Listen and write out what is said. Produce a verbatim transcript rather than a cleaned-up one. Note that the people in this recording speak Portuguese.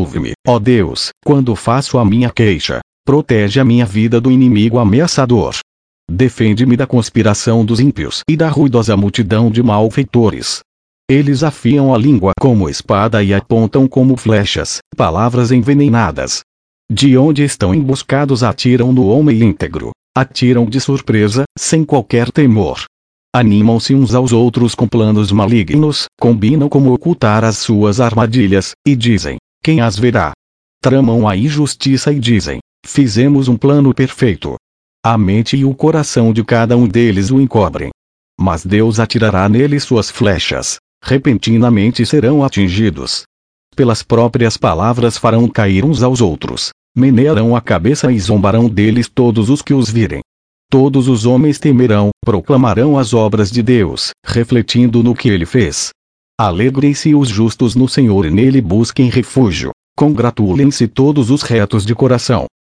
Ouve-me, ó Deus, quando faço a minha queixa. Protege a minha vida do inimigo ameaçador. Defende-me da conspiração dos ímpios e da ruidosa multidão de malfeitores. Eles afiam a língua como espada e apontam como flechas, palavras envenenadas. De onde estão emboscados atiram no homem íntegro. Atiram de surpresa, sem qualquer temor. Animam-se uns aos outros com planos malignos, combinam como ocultar as suas armadilhas, e dizem: quem as verá? Tramam a injustiça e dizem: fizemos um plano perfeito. A mente e o coração de cada um deles o encobrem. Mas Deus atirará neles suas flechas. Repentinamente serão atingidos. Pelas próprias palavras farão cair uns aos outros. Menearão a cabeça e zombarão deles todos os que os virem. Todos os homens temerão, proclamarão as obras de Deus, refletindo no que ele fez. Alegrem-se os justos no Senhor e nele busquem refúgio. Congratulem-se todos os retos de coração.